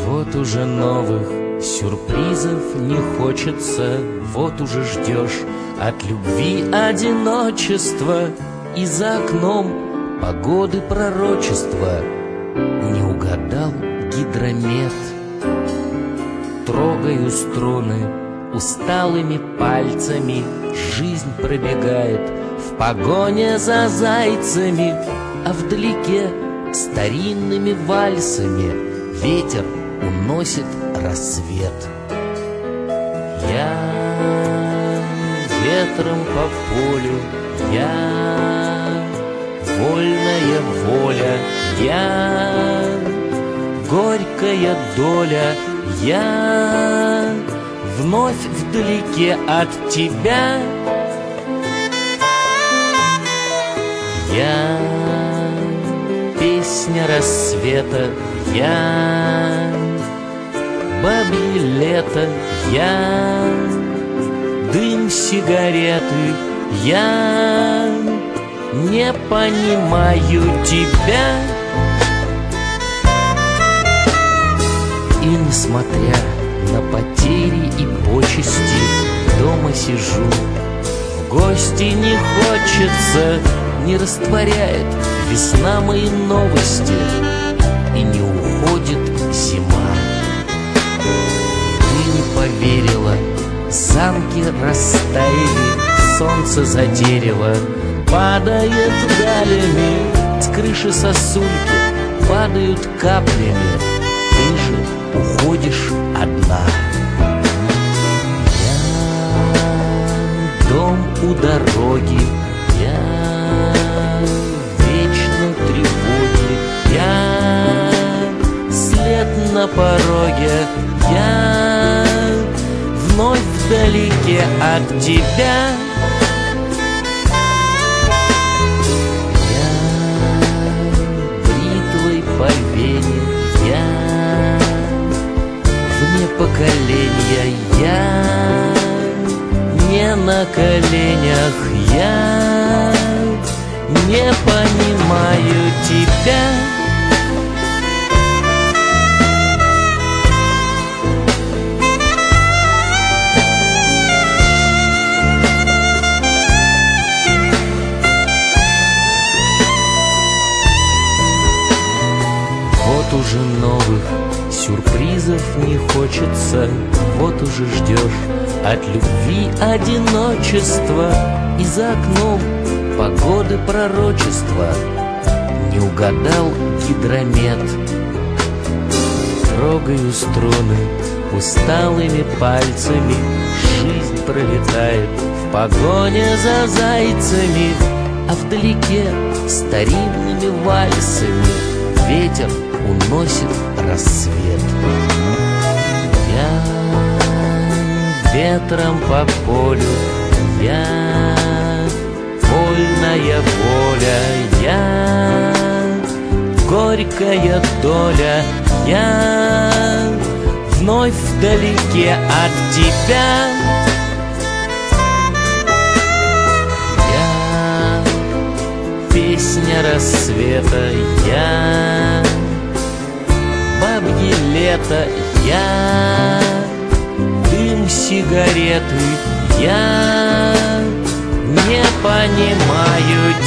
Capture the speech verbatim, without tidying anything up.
Вот уже новых сюрпризов не хочется, вот уже ждешь от любви одиночества, и за окном погоды пророчества. Не угадал гидромет. Трогаю струны усталыми пальцами, жизнь пробегает в погоне за зайцами, а вдалеке старинными вальсами ветер уносит рассвет. Я ветром по полю, я вольная воля, я горькая доля, я вновь вдалеке от тебя. Я песня рассвета, я бабье лето, я дым сигареты, я не понимаю тебя. И несмотря на потери и почести, дома сижу, в гости не хочется, не растворяет весна мои новости, и не уходит зима. Ты не поверила, замки растаяли, солнце за дерево падает далями, с крыши сосульки падают каплями, ты же уходишь одна. Я дом у дороги, я вечно тревоги, я след на пороге, я вновь вдалеке от тебя. По вене я вне поколения, я не на коленях, я не понимаю тебя. Вот уже новых сюрпризов не хочется, вот уже ждешь от любви одиночества, и за окном погоды пророчества. Не угадал гидромет. Трогаю струны усталыми пальцами, жизнь пролетает в погоне за зайцами, а вдалеке старинными вальсами ветер уносит рассвет. Я ветром по полю, я вольная воля, я горькая доля, я вновь вдалеке от тебя. Я песня рассвета, я бабье лето, я дым сигареты, я не понимаю